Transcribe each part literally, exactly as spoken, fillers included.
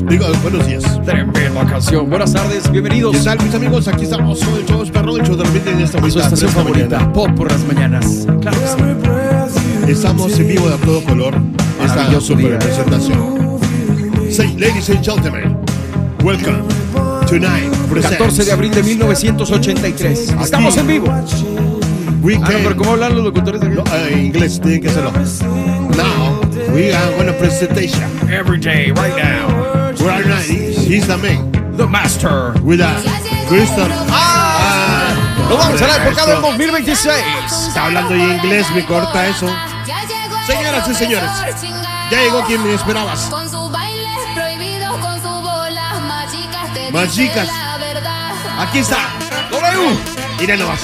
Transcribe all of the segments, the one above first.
Digo, buenos días. Tremenda canción. Buenas tardes, bienvenidos. ¿Qué tal, mis amigos? Aquí estamos con el show Perro, el show de repente en esta Su bonita estación fresca favorita, mañana. Pop por las mañanas. Claro que sí. Estamos en vivo de a todo color. Esta Maravilloso super día. presentación. Say, ladies and gentlemen, welcome tonight. presents catorce de abril de mil novecientos ochenta y tres. Estamos en vivo. We Ah, no, can- pero ¿cómo hablan los locutores de aquí? No, eh, inglés, tienen que hacerlo. Now, we are on a presentation. Every day, right now. Right now, he's the man. The Master. With a crystal. ¡Ah! Nos vamos a la época del dos mil veintiséis. Está hablando en inglés, me corta eso. Señoras y señores, ya llegó quien me esperabas. Con sus bailes prohibidos, con sus bolas mágicas, te Más dice chicas. la verdad. Aquí está. W. Mira nomás.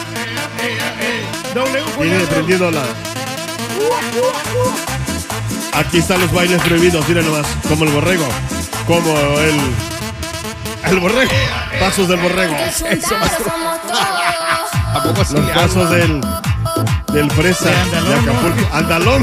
W. Viene prendiendo la. Aquí están los bailes prohibidos, mira nomás. Como el borrego. Como el. El borrego. Pasos del borrego. Eso, maestro. ¿A poco así Los le pasos hago? del. Del fresa De de Andalón, ¿no? Acapulco. Andalón.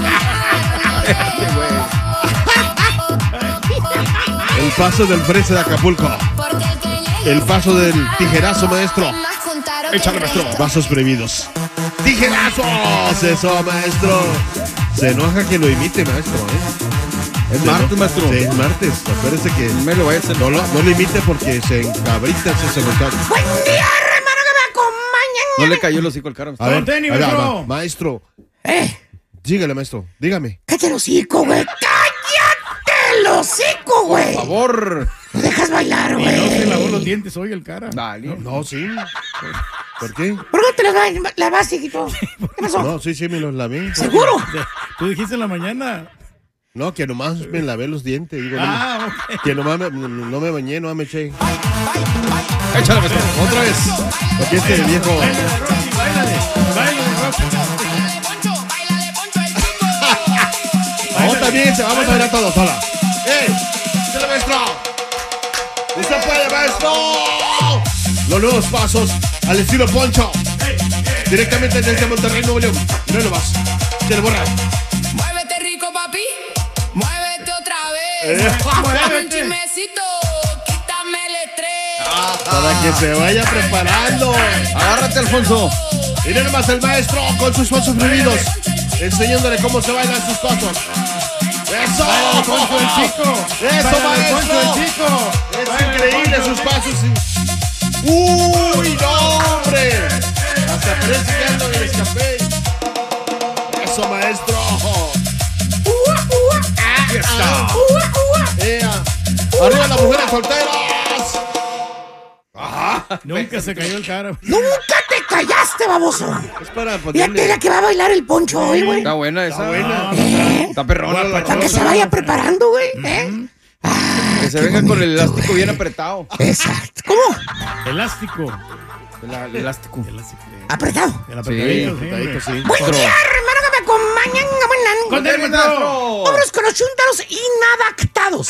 El paso del fresa de Acapulco. El paso del tijerazo, maestro. Échale, maestro. Pasos prohibidos. ¡Tijerazos! Eso, maestro. Se enoja que lo imite, maestro, ¿eh? Es martes, maestro. Sí, es martes. Acuérdese que Me lo voy a hacer. no lo, no lo imite porque se encabrita ese secretario. Buen día, hermano, que me acompañan. No le cayó el hocico al cara. A ver, Tenis, ahí va, maestro. va. Maestro, Eh, dígale, maestro, dígame. cállate el hocico, güey. ¡Cállate el hocico, güey! Por favor. No dejas bailar, Y no se güey. lavó los dientes hoy el cara. Dale. No, sí. ¿Por qué? ¿Por qué te las vas, las vas, chiquito? ¿Qué pasó? No, sí, sí, me los lavé. ¿Seguro? Tú dijiste en la mañana. No, que nomás me lavé los dientes. Digo, no, Ah, ok. que nomás me, no, no me bañé, nomás me eché. Échale, maestro. Otra vez. Porque este viejo. Báilale, Rocky, báilale. Báilale, Rocky. No, también se vamos a ver a todos, hola. ¡Eh! ¡Échale, maestro! ¡Usted puede, maestro! Los nuevos pasos al estilo Poncho. Directamente desde Monterrey, Nuevo León. No lo vas. Se le borra. Muévete rico, papi. Muévete otra vez. Eh. Dame un chismecito. Quítame el estrés. Para que se vaya preparando. Agárrate, Alfonso. Miren nomás el maestro con sus pasos fluidos. Enseñándole cómo se bailan sus pasos. ¡Eso! Báilale, Poncho el chico. ¡Eso, Báilale, Poncho maestro! el chico. Es Báilale, increíble Poncho. sus pasos. ¡Uy, no, hombre! Hasta parece que ando en el escapé. ¡Eso, maestro! Aquí está. ¡Ea! ¡Arriba las mujeres solteras! Nunca se cayó el cara. ¡Nunca te callaste, baboso! Es para Fíjate ponerle... la que va a bailar el Poncho hoy, güey. Está buena esa. buena. ¿Eh? Está perrona. Guarda, Para que se vaya preparando, güey. ¿Eh? Ah, Que se qué venga con el bonito, elástico güey. bien apretado. Exacto. ¿Cómo? Elástico. El, el elástico. Elástico. Apretado. El apretadito, sí, Apretadito, hombre. sí. Buen día, hermano, que me acompañan. Con Buenas. el maestro. Vámonos con los chúntaros inadaptados.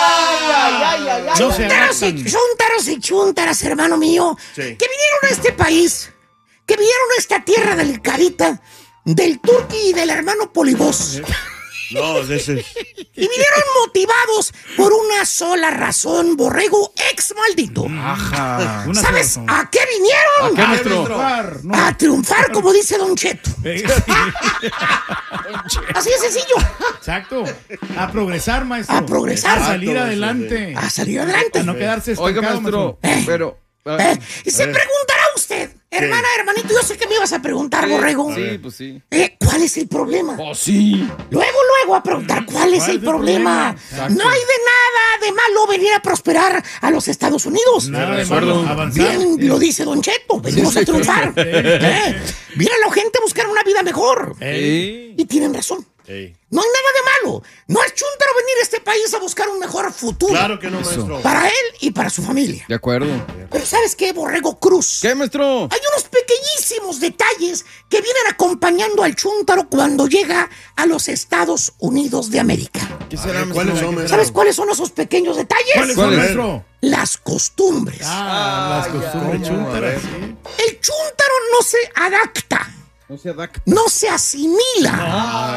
No se Chúntaros y adaptan. chúntaros y chúntaras, hermano mío, Sí. que vinieron a este país, que vinieron a esta tierra delicadita del Turqui y del hermano Polibos. No, de ese... Y vinieron motivados por una sola razón, borrego ex maldito. Ajá. Una ¿Sabes sola. a qué vinieron? ¿A qué, maestro? Triunfar, no. A triunfar, como dice Don Cheto. Eh, Así de sencillo. Exacto. A progresar, maestro. A progresar. A salir Exacto, adelante. A salir adelante. A no quedarse Oiga, estancado, maestro. Pero. ah, Eh, y se preguntará usted, hermana, hermanito, yo sé que me ibas a preguntar, borrego. Sí, pues sí. Eh, ¿Cuál es el problema? Oh, sí. Luego, luego a preguntar cuál es el problema. problema? No hay de nada de malo venir a prosperar a los Estados Unidos. Nada de Acuerdo. malo. Avanzar. Bien lo dice Don Cheto, venimos Sí, a sí. triunfar. Eh, Viene la gente a buscar una vida mejor. Sí. Y tienen razón. Ey. No hay nada de malo. No es chúntaro venir a este país a buscar un mejor futuro. Claro que no, maestro. Para él y para su familia. De acuerdo. Pero ¿sabes qué, Borrego Cruz? ¿Qué, maestro? Hay unos pequeñísimos detalles que vienen acompañando al chúntaro cuando llega a los Estados Unidos de América. ¿Qué A será, ver, ¿cuáles maestro? son, maestro? ¿Sabes cuáles son esos pequeños detalles? ¿Cuáles son, ¿Cuáles? maestro? Las costumbres. Ah, las Ay, costumbres ¿cómo? A chúntaras, ver. sí. El chúntaro no se adapta, No se adapta. no se asimila Ah.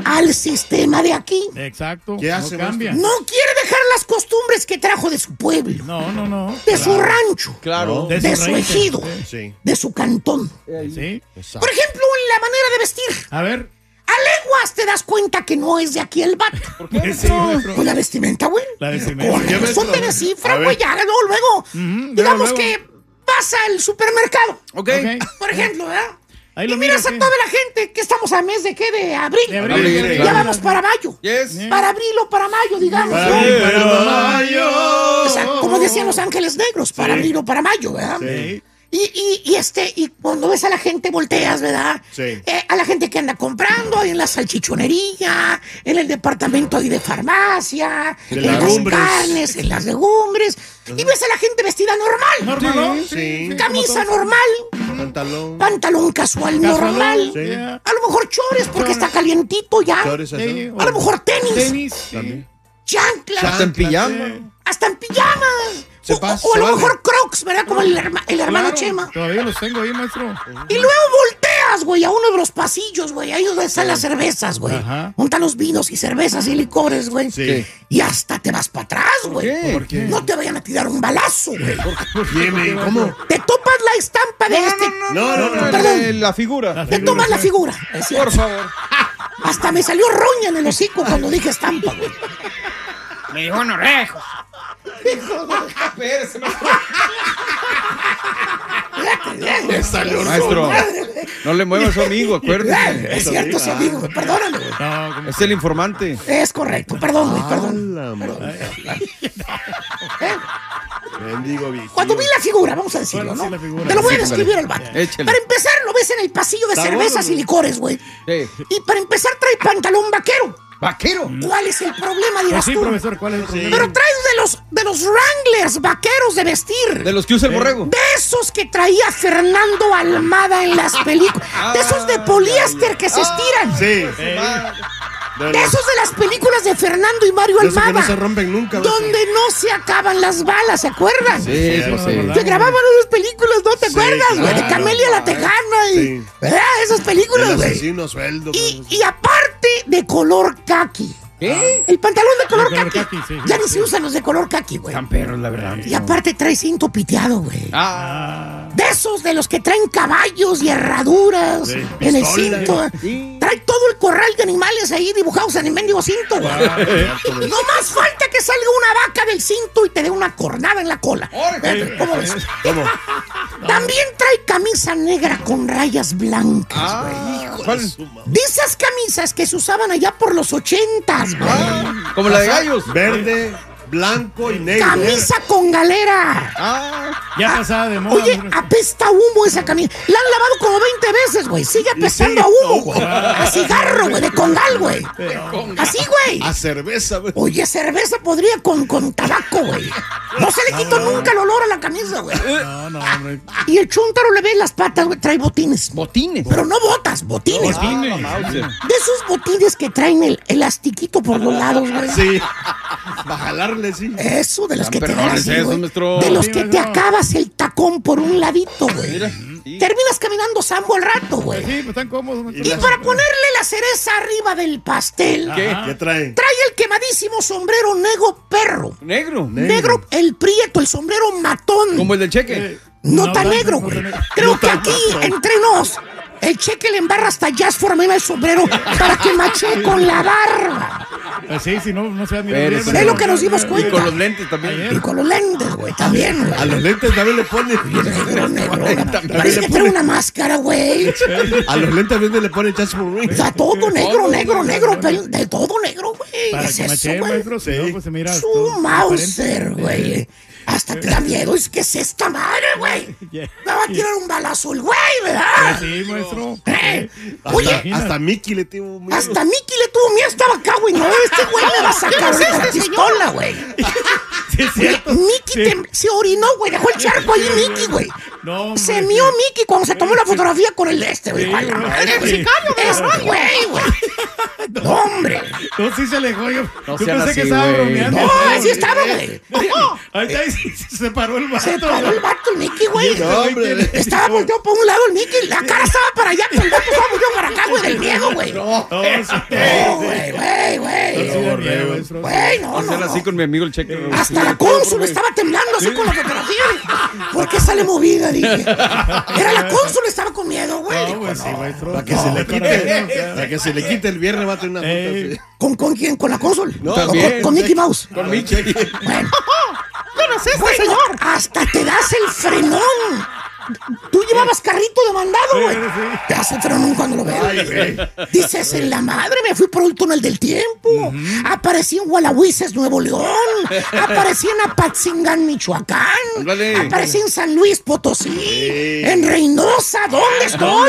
al sistema de aquí. Exacto. ¿Qué no hace, cambia. No quiere dejar las costumbres que trajo de su pueblo, No, no, no. de su rancho, Claro. de sus su raíces. ejido, Sí. de su cantón. Sí. Por ejemplo, en la manera de vestir. A ver. A leguas te das cuenta que no es de aquí el vato. ¿Por qué, Sí, maestro? maestro. Pues la vestimenta, güey. La vestimenta. Con ¿Por qué, eso maestro? te descifra, A ver. güey, ya, luego, luego. Ujú, Digamos luego, que vas al supermercado, Ok. Ok. por ejemplo, ¿verdad? Ahí Y lo miras miras, a sí. toda la gente que estamos a mes de qué, de abril. De abril, Abril, de abril. Ya claro. vamos para mayo. Yes. Para abril o para mayo, digamos. Para ¿no? abril, para mayo. O sea, como decían los ángeles negros, para abril o para mayo, ¿verdad? Sí. Y, y, y este, y cuando ves a la gente volteas, ¿verdad? Sí. Eh, a la gente que anda comprando ahí en la salchichonería, en el departamento ahí de farmacia, De en las legumbres. carnes, en las legumbres. Y ves a la gente vestida normal. Normal, ¿no? Sí. Camisa como normal, Pantalón. pantalón casual, Casualón, normal. Sí. ya. A lo mejor chores porque Chores. está calientito ya. Chores así. Sí, A lo mejor tenis, Tenis. sí. También. chanclas, Hasta en pijama. Sí. hasta en pijamas. Se O, pasa, o a lo vale. mejor crocs, ¿verdad? Como el, herma- el hermano Claro, Chema. Todavía los tengo ahí, maestro. Y luego volteas, güey, a uno de los pasillos, güey. Ahí donde están las cervezas, güey. Ajá. Montan los vinos y cervezas y licores, güey. Sí. Y hasta te vas para atrás, güey. qué? ¿Por qué? No te vayan a tirar un balazo, güey. Viene, ¿cómo? Te topas la estampa de este. No, no, no. Perdón. Eh, La figura. La Te figura, tomas la sí. figura. Es cierto. Por favor. Hasta me salió roña en el hocico cuando dije estampa, güey. Me dijo Norrejo. Espérese, maestro. Me salió Maestro, no le mueva a su amigo, acuérdese. Es cierto, sí, amigo. Perdóname, güey. No, como- Es el informante. Es correcto. Perdón, güey, perdón. La madre. ¿Eh? Bendigo vicio. Cuando vi la figura, vamos a decirlo, Bueno, ¿no? sí, la figura. Te lo voy a Sí, describir vale. al vato. Échale. Para empezar, lo ves en el pasillo de Está cervezas bueno, y licores, güey. Sí. Y para empezar, trae pantalón vaquero. Vaquero. ¿Cuál es el problema, dirás Pues sí, tú? profesor, ¿cuál es el problema? Pero traes de los, de los Wranglers vaqueros de vestir. De los que usa el borrego. De esos que traía Fernando Almada en las películas. De esos de poliéster que se estiran. Sí. De De los- esos de las películas de Fernando y Mario de esos que Almada. no se rompen nunca. ¿ves? Donde no se acaban las balas, ¿se acuerdan? Sí, Sí, pues sí, sí. ¿verdad? Que grababan esas películas, ¿no te Sí, acuerdas, güey? De claro. Camelia la Tejana y... Sí. ¿Verdad? Esas películas, El güey. asesino sueldo. Y, y aparte de color kaki. ¿Qué? El pantalón de color, De color kaki. kaki, sí, Ya sí, ni sí. se usan los de color kaki, güey. Tan perros, la verdad. Y aparte trae cinto piteado, güey. Ah. De esos de los que traen caballos y herraduras Sí, en el pistola. cinto. Sí. Trae todo el corral de animales ahí dibujados en el mendigo cinto, güey. Cierto, güey. No más falta que salga una vaca del cinto y te dé una cornada en la cola. Órale. ¿Cómo ves? ¿Cómo? También trae camisa negra con rayas blancas, güey. Ah, ¿cuál? De esas camisas que se usaban allá por los ochentas, güey. Ah, como la de gallos. Verde, blanco y negro. Camisa con galera. Ah. Ya pasada de moda. Oye, maestro. apesta a humo esa camisa. La han lavado como veinte veces, güey. Sigue apestando sí, a humo, güey. A cigarro, güey, de congal, güey. Así, güey. A cerveza, güey. Oye, cerveza podría con, con tabaco, güey. No se le quitó nunca el olor a la camisa, güey. No, no, hombre. Y el chúntaro le ve las patas, güey. Trae botines. Botines. Pero no botas, botines. güey. Ah, Mauser. De esos botines que traen el elastiquito por los lados, güey. Sí. Va a jalarle, sí. Eso, de los que te Perrones dan así, esos, güey. maestro. De los Sí, que te maestro. acabas el tacón por un ladito, güey. Mira. Sí. Terminas caminando sambo al rato, güey. Sí, pues están cómodos. maestro. Y para ponerle la cereza arriba del pastel, ¿Qué? Ajá. ¿Qué trae? trae el quemadísimo sombrero negro perro. Negro. Negro, el prieto, el sombrero matón. Como el del cheque. No, No, tan blanco, negro, no güey. tan negro. Creo No que tan aquí, matón. entre nos, el cheque le embarra hasta jazz formena el sombrero para que mache con la barba. Pues sí, si no, no se va a mirar Pero bien. sí. maestro. Es lo que nos dimos Y cuenta. con los lentes también. Y con los lentes, güey, también, güey. A los lentes también le pone. Negro, negro. También Parece le que trae una máscara, güey. A los lentes también le pone Jasmine. O sea, todo negro, negro, negro, pero de todo negro, güey. Para ¿Qué que es maché, eso, güey? maestro, si Sí. no, pues se mira. Su todo Mauser, diferente. güey. Hasta te da miedo. Es que es esta madre, güey. Yeah. Me va a tirar un balazo el güey, Pues ¿verdad? sí, maestro. Eh, Hasta, Oye, hasta Mickey le tuvo miedo. hasta Mickey le tuvo miedo. Estaba acá, güey. No, este güey me va a sacar ahorita la pistola, güey. Sí, es cierto. Mickey Sí. tem- se orinó, güey. Dejó el charco ahí, Mickey, güey. No, hombre, Se sí. mió Mickey cuando se tomó la fotografía con el este, güey. Sí, Ay, la güey. madre, Sí. güey. Este güey, güey. No, hombre. No, sí se alejó. Yo, No yo sean pensé así, que estaba güey. bromeando. No, así estaba, güey. No, Ahí está, ahí sí, se separó el vato. se paró el vato, el Mickey, güey. No, hombre. Estaba volteado por un lado el Mickey, la cara estaba para allá, pero el vato estaba volteado para acá, güey, del miedo, güey. No, No, sí. güey, güey, güey. Sí, da miedo, maestro. Güey, no, no, Hacer así no. con mi amigo el cheque. Hasta la cónsul estaba temblando así con la fotografía. ¿Por qué sale movida? Dije. Era la cónsul, estaba con miedo, güey. No, Dijo, pues sí, no. maestro. Para que No, se le para quite, que no, para que se le quite el viernes va a tener una Ey. multa así. ¿Con, ¿Con quién? ¿Con la cónsul? No, ¿O también. con, con Mickey Mouse? Con mi cheque. Bueno. Yo no sé, señor. Hasta te das el frenón. Tú llevabas carrito de mandado, güey. Sí, sí. Te das el frenón cuando lo ves. Dices, en la madre, me fui por el túnel del tiempo. Aparecí en Gualahuises, Nuevo León. Aparecí en Apatzingán, Michoacán. Ándale. Aparecí en San Luis Potosí. En Reynosa. ¿Dónde estoy,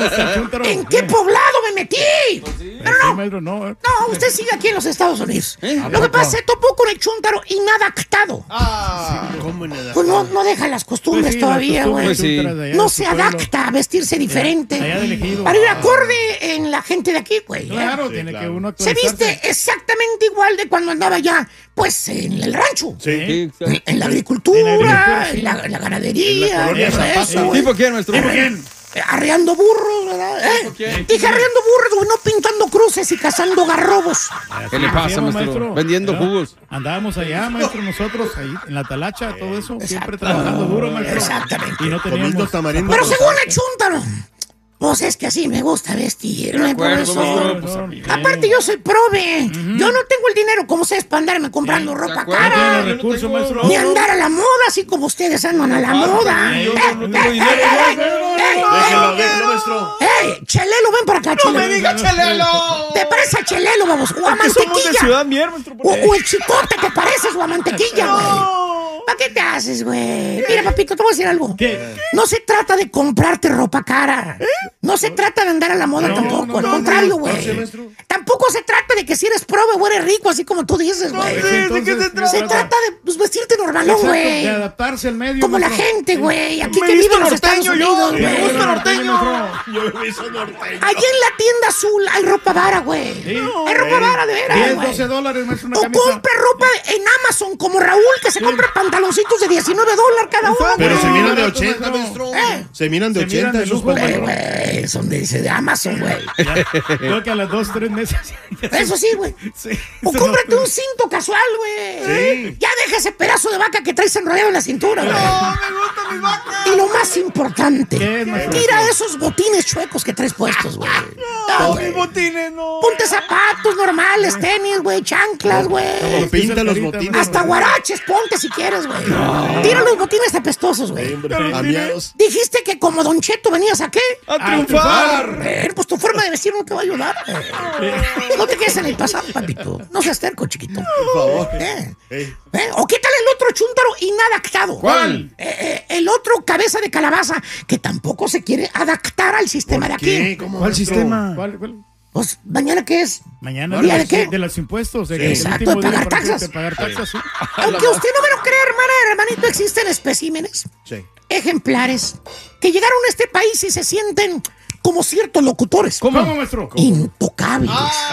güey? ¿En qué poblado me metí? Pero Sí, no. maestro, no. No, usted sigue aquí en los Estados Unidos. ¿Eh? Lo que pasa, se topó con el chúntaro inadaptado. ¿Cómo en edad? Pues no, no deja las costumbres Pues sí, todavía, las güey. Pues sí. costumbres de allá No de se su pueblo. adapta a vestirse diferente. allá del Ejido. Para ir acorde en la gente de aquí, güey. ¿eh? Claro, tiene claro. que uno Se actualizarse. viste exactamente igual de cuando andaba ya, pues, en el rancho. Sí, En, en la agricultura, En la agricultura, en la, en la ganadería, En la colonia en Zapata. eso, güey. ¿Tipo quién, maestro? ¿Tipo quién? Eh, Arreando burros, ¿verdad? ¿Eh? quién? Dije arreando burros, güey, no pintando cruces y cazando garrobos. ¿Qué le pasa, Hacíamos, maestro? Vendiendo ¿verdad? jugos. Andábamos allá, maestro, nosotros, ahí en la talacha, todo eso, siempre trabajando duro, maestro. Exactamente. Y no Comiendo teníamos... tamarindo. Pero según el chúntaro, pues es que así me gusta vestirme, por acuerdo, eso. maestro, pues, a mí. Aparte, yo soy prove. Yo no tengo el dinero como ustedes para andarme comprando ¿De ropa acuerdo? No tiene cara. los recursos, maestro. Ni andar a la moda, así como ustedes andan a la moda. yo Eh, no eh, tengo eh, dinero, eh, yo- eh, Déjelo, eh, déjelo, maestro. ¡Ey! Chelelo, ven para acá, Chelelo. Chelelo! ¿Te parece a Chelelo, vamos? O a Que somos de mantequilla. Ciudad Mier, maestro. O, o el chicote, ¿te pareces? O a mantequilla, güey. ¿Para qué te haces, güey? Mira, papito, te voy a decir algo. ¿Qué? No se trata de comprarte ropa cara. No se trata de andar a la moda No, tampoco. no, Al no, contrario, no, güey. no, maestro. Tampoco se trata de que si eres prove o eres rico, así como tú dices, güey. ¿de qué se trata? Se trata de pues, vestirte normalón, Exacto, güey. de adaptarse al medio, Como la maestro. gente, güey. Aquí Me que he vive visto en los Estados norteño yo. Unidos, Me güey. gusta norteño. Yo me hizo norteño. Allí en la tienda azul hay ropa vara, güey. Sí. Hay ropa vara, de veras, diez, güey. doce dólares, maestro, una O camisa. compre ropa en Amazon, como Raúl, que se compra pantaloncitos de diecinueve dólares cada uno. Pero güey. se miran de Maestro. ochenta, maestro. ¿Eh? Se miran de Se miran ochenta de esos lujo, Güey, pantalones. güey, son de, de Amazon, güey. Creo que a las dos, tres meses. ya se- Eso sí, güey. Sí. O Se cómprate nos- un cinto casual, güey. Sí. Ya deja ese pedazo de vaca que traes enrollado en la cintura, güey. me gusta mi vaca. Y lo más importante, ¿Qué es, maestro? tira esos botines chuecos que traes puestos, güey. No, güey. Mis botines, no. Ponte zapatos normales, tenis, güey, chanclas, güey. Pinta los Carita, botines. Hasta guaraches, ponte si quieres, güey. Tira los botines apestosos, güey. Amiados. Dijiste que como Don Cheto venías a qué? A triunfar. Eh, pues tu forma de vestir no te va a ayudar. güey. No te quedes en el pasado, papito. No seas terco, chiquito. Por favor. Eh, Ey. eh, O qué tal el otro chúntaro inadaptado. ¿Cuál? Eh, eh, el otro cabeza de calabaza que tampoco se quiere adaptar al sistema de aquí. ¿Qué? ¿Cómo, ¿Cuál maestro? sistema? ¿Cuál, cuál? Pues, ¿mañana qué es? Mañana ¿Día de, de los- qué? de los impuestos. De, Sí. el Exacto, último de día pagar para que- taxas. de pagar taxas, sí. Aunque usted no me lo crea, hermana, hermanito, existen especímenes, Sí. ejemplares, que llegaron a este país y se sienten como ciertos locutores. ¿Cómo, maestro? Intocables.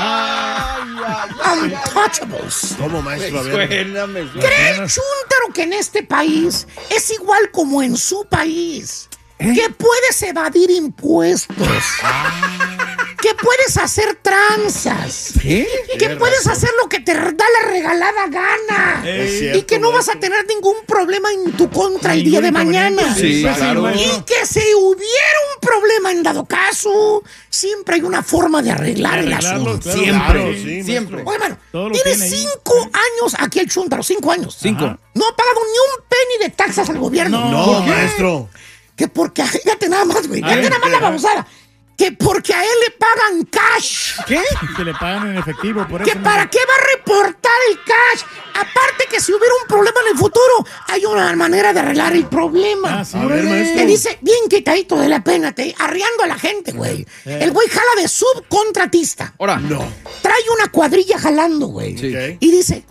Ay, ay, Untouchables. ¿Cómo, maestro? A ver. Suena, me suena. ¿Cree el chúntaro que en este país es igual como en su país? Que puedes evadir impuestos. Que puedes hacer tranzas. ¿Qué? Que puedes hacer lo que te da la regalada gana. Es Y cierto, que no vas a maestro. tener ningún problema en tu contra el día de Ningún mañana. inconveniente. Sí, Pues claro. maestro. Y que si hubiera un problema en dado caso, siempre hay una forma de arreglar el Arreglarlo, asunto. claro. Siempre, Claro, sí, siempre. Oye, mano, Todo lo tiene tiene ahí. cinco años aquí el chúntaro, cinco años. Cinco. Ajá. No ha pagado ni un penny de taxas al gobierno. No, ¿Por qué? maestro. Que porque, a- fíjate nada más, güey, Ay, fíjate nada más la ajá. babosada. Que porque a él le pagan cash. ¿Qué? Que le pagan en efectivo, por ¿Que eso. para qué va a reportar el cash? Aparte que si hubiera un problema en el futuro, hay una manera de arreglar el problema. Ah, sí. A ver, maestro. Te dice bien quitadito de la pena, te arriando a la gente, güey. El güey jala de subcontratista. Ahora. No. Trae una cuadrilla jalando, güey. Sí. Ok. Y dice,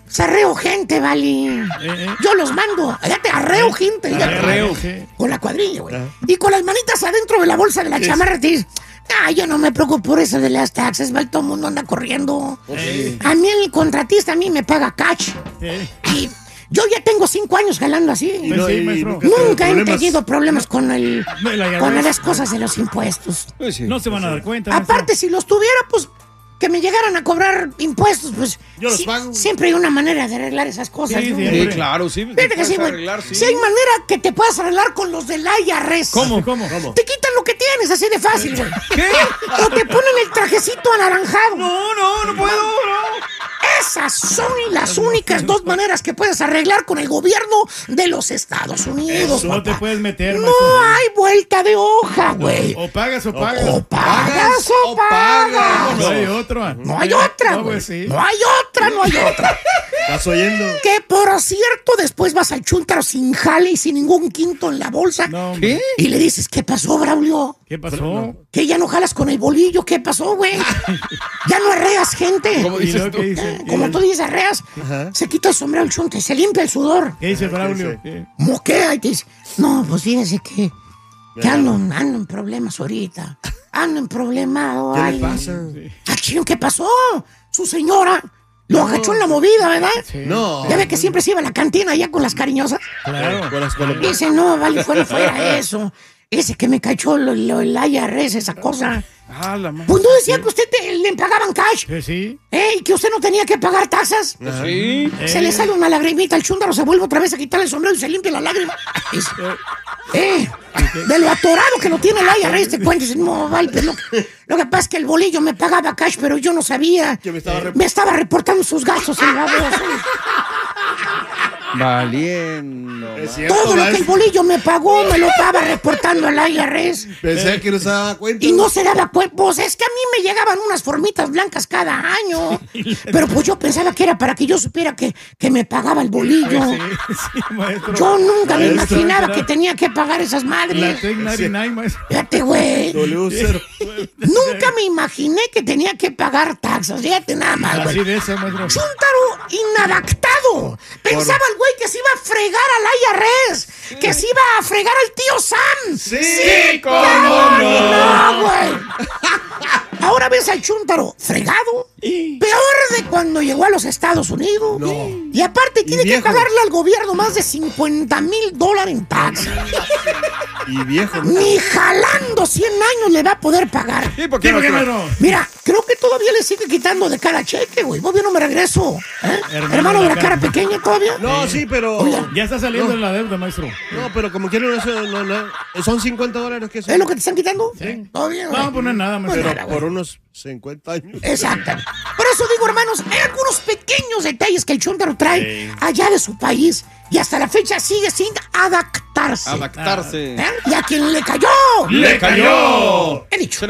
Se arreo gente, vale. Eh, eh. Yo los mando. Allá te arreo gente. ya te- Arreo, sí. Con la cuadrilla, güey. Y con las manitas adentro de la bolsa de la chamarra te dices, ah, yo no me preocupo por eso de las taxas, va, todo el mundo anda corriendo. Sí. A mí el contratista a mí me paga cash. Sí. Y yo ya tengo cinco años jalando así. Y no, Sí, y maestro. nunca tuvo Nunca he problemas. tenido problemas con el No, la con llave. las cosas de los impuestos. Pues sí. No se van a dar cuenta. maestro. Aparte, si los tuviera, pues que me llegaran a cobrar impuestos, pues Yo los sí- pago. siempre hay una manera de arreglar esas cosas. Sí, ¿no? sí, Sí, hombre. claro, sí. Fíjate que sí, güey. arreglar, sí. Si hay manera que te puedas arreglar con los del I R S. ¿Cómo? ¿Cómo? ¿Cómo? Te quitan lo que tienes, así de fácil, güey. ¿Qué? O te ponen el trajecito anaranjado. No, no, no puedo, no. Esas son las únicas dos maneras que puedes arreglar con el gobierno de los Estados Unidos. No te papá. puedes meter, No maestro. hay vuelta de hoja, güey. O pagas o pagas. O pagas o o pagas. pagas. No hay otro. ah. No hay otra, No, güey. pues sí. No hay otra, no hay otra. ¿Estás oyendo? Que por cierto, después vas al chúntaro sin jale y sin ningún quinto en la bolsa. No, hombre. ¿Qué? Y le dices, ¿qué pasó, Braulio? ¿Qué pasó? Que ya no jalas con el bolillo. ¿Qué pasó, güey? Ya no arreas gente. ¿Cómo ¿Y dices luego tú? qué dice? Como tú dices, arreas. Se quita el sombrero el chunte, se limpia el sudor. ¿Qué dice ¿Qué Braulio? dice? ¿Qué? Moquea y te dice, no, pues fíjese que, que ando, ando en problemas ahorita. Ando en problemado. ¿Qué ay. le pasa? Ah, chino, ¿qué pasó? Su señora lo agachó en la movida, ¿verdad? No. Ya ve que siempre se iba a la cantina allá con las cariñosas. Claro. Con las colombianas. Dice, no, vale, fuera, fuera eso. Ese que me cachó lo, lo- el I R S, esa cosa. Ah, la madre. Pues no decía que usted te- le pagaban cash. Sí, sí. ¿Eh? Y que usted no tenía que pagar taxas. Sí. Se le sale una lagrimita al chúndaro, se vuelve otra vez a quitarle el sombrero y se limpia la lágrima. Dice, eh, de lo atorado que lo tiene el I R S, te cuento. Dice, no, vale, pero lo, que- lo que pasa es que el bolillo me pagaba cash, pero yo no sabía. Que me estaba rep- Me estaba reportando sus gastos el baboso. Valiendo. Es cierto, Todo lo que el maestro. bolillo me pagó me lo estaba reportando el I R S. Pensé que no se daba cuenta. Y no se daba cuenta. Pues es que a mí me llegaban unas formitas blancas cada año. Pero pues yo pensaba que era para que yo supiera que, que me pagaba el bolillo. Sí, sí, maestro. Yo nunca me Maestro, imaginaba ¿verdad? que tenía que pagar esas La madres. Tech noventa y nueve, maestro. Fíjate, güey. W cero. Nunca me imaginé que tenía que pagar taxas. Fíjate nada más, Así güey. de eso, maestro. Chúntaro inadaptado. Pensaba el güey que se iba a fregar al I R S. Que se iba a fregar al tío Sam. Sí, cómo No, güey. Ahora ves al chúntaro fregado. Peor de cuando llegó a los Estados Unidos. No. Y aparte tiene que viejo. pagarle al gobierno más de cincuenta mil dólares en taxas. Y viejo, ¿no? Ni jalando cien años le va a poder pagar. ¿Y por qué ¿Qué, no? por qué, maestro? Mira, creo que todavía le sigue quitando de cada cheque, güey. Todavía no me regreso. ¿eh? Hermano Hermano de de la la cara cara. pequeña todavía. No, sí, pero. Oye, Ya está saliendo en la deuda, maestro. No, pero como quieren eso, no, no. Son cincuenta dólares que son. ¿Es lo que te están quitando? Sí. Todavía, güey. No, pues no es nada, maestro. Pues Pero nada, por güey. unos cincuenta años. Exacto. Por eso digo, hermanos, hay algunos pequeños detalles que el chúntaro trae allá de su país y hasta la fecha sigue sin adaptarse. Adaptarse. ¿Eh? Y a quien le cayó, ¡Le cayó! he dicho.